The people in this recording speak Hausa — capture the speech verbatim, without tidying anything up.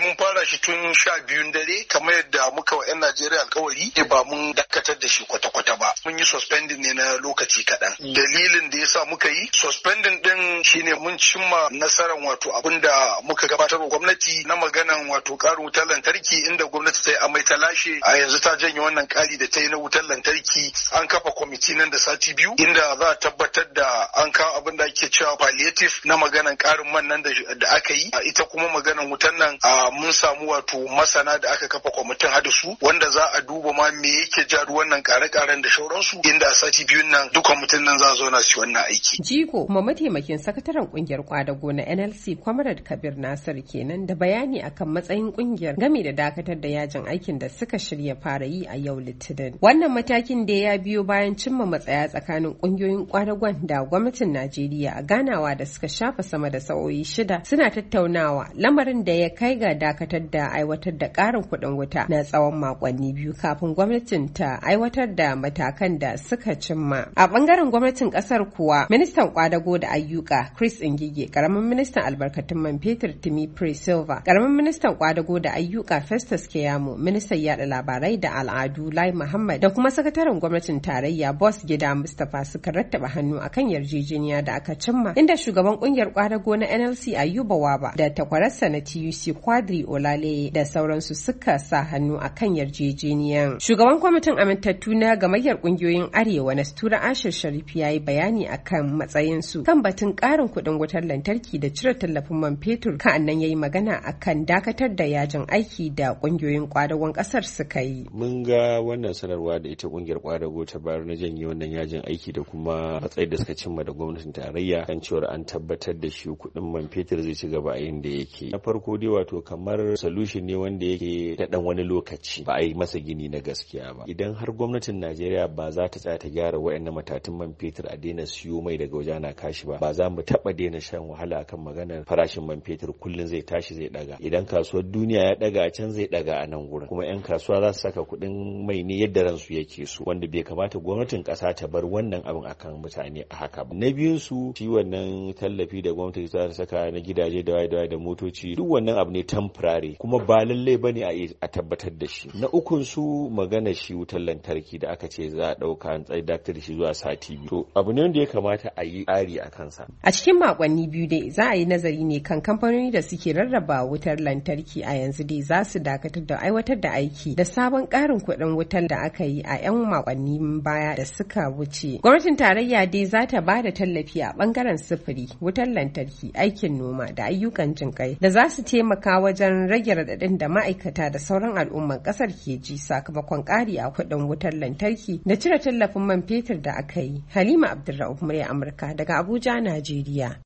mun fara shi tun sha biyun dare kamar yadda muka wa 'yan Najeriya alkawari ba mun dakatar da shi kwata-kwata ba. Mun yi suspending ne na lokaci kaɗan. Dalilin da yasa muka yi suspending din shine mun cimma nasarar wato abin da muka gabatar wa gwamnati na maganan wato ƙarin wutar lantarki, inda gwamnati ta yi amai ta lashe a yanzu ta janye wannan ƙari da ta yi na wutar lantarki. An kafa kwamiti nan da sati biyu inda za a tabbatar da an kawo abin da ake cewa palliative na maganan ƙarin man nan da aka yi. Ita kuma maganan wutar nan mun samu wato masana da aka kafa kwamitin hada su wanda za a duba ma me yake ja wannan ƙare-ƙaren da shauransu, inda a sati biyun nan duk kwamitin nan za a zo na su wannan aiki. Jiko kuma mataimakin sakataren kungiyar kwadago na N L C Comrade Kabir Nasir kenan da bayani akan matsayin kungiyar game da dakatar da yajin aikin da suka shirya fara yi a yau Litinin. Wannan matakin da ya biyo bayan cimma matsaya tsakanin kungiyoyin kwadagon da gwamnatin Najeriya a ganawa da suka shafa sama da sa'o'i shida suna tattaunawa, lamarin da ya kai ga dakatar da aiwatar da ƙarin kuɗin wuta na tsawon makonni biyu kafin gwamnatin ta aiwatar da matakan da suka cimma. A bangaren gwamnatin kasar kuwa, ministan kwadago da ayyuka Chris Ngige, karamin ministan albarkatun man fetur Timi Pre-Silva, karamin ministan kwadago da ayyuka Festus Keyamo, ministan yada labarai da al'adu Lai Muhammad da kuma sakataren gwamnatin tarayya Boss Gida Mustapha suka rattaba hannu akan yarjejeniya da aka cimma, inda shugaban kungiyar kwadago na N L C Ayuba Waba da takwararsa na T U C Quadri Olale da sauransu suka sa hannu akan yarjejeniyan. Shugaban kwamitin amintattu na gamayyar kungiyoyin Arewa na Stura Ashir Sharif ya yi bayani akan matsayinsu kan batun ƙarin kuɗin wutar lantarki da cire tallafin man fetur, kan nan ya yi magana akan dakatar da yajin aiki da kungiyoyin kwadagon ƙasar suka yi. Mun ga wannan sanarwa da ita kungiyar kwadago ta bayar na janye wannan yajin aiki da kuma matsayin da suka cimma da gwamnatin tarayya kan cewar an tabbatar da shi kuɗin man fetur zai ci gaba a yanda yake. Na farko dai wato kamar solution ne wanda yake da ɗan wani lokaci, ba a yi masa gini na gaskiya ba. Idan har gwamnatin Najeriya ba za ta tsaya ta gyara wayannan matatun man fetur a daina siyo mai daga waje na kashi ba, ba za mu taba daina shan wahala akan maganar farashin man fetur kullun zai tashi zai daga. Idan kasuwar duniya ya daga a can zai daga a nan gurin, kuma yan kasuwa za su saka kuɗin mai ne yadda ransu yake so, wanda bai kamata gwamnatin ƙasa ta bar wannan abin akan mutane a haka ba. Na biyun su shi wannan tallafi da gwamnati ta saka na gidaje da waye da motoci, duk wannan abu ne temporary kuma ba lallai bane a tabbatar da shi. Na ukun su magana shi wutar lantarki da aka ce za a ɗauka an tsaye daktar da shi zuwa sati biyu. To abu ne wanda ya kamata a yi tsari a kansa. A cikin makonni biyu dai za a yi nazari ne kan kamfanoni da suke rarraba wutar lantarki a yanzu dai za su dakatar da aiwatar da aiki da sabon ƙarin kuɗin wutar da aka yi a 'yan makonni baya da suka wuce. Gwamnatin tarayya dai za ta ba da tallafi a ɓangaren sufuri, wutar lantarki, aikin noma da ayyukan jinƙai da za su taimaka wajen rage raɗaɗin da ma'aikata da sauran al'umman ƙasar ke ji sakamakon ƙari a kuɗin wutar lantarki da cire tallafin man fetur da aka yi. Halima Abdulra'uf, murya Amurka daga Abuja, Najeriya.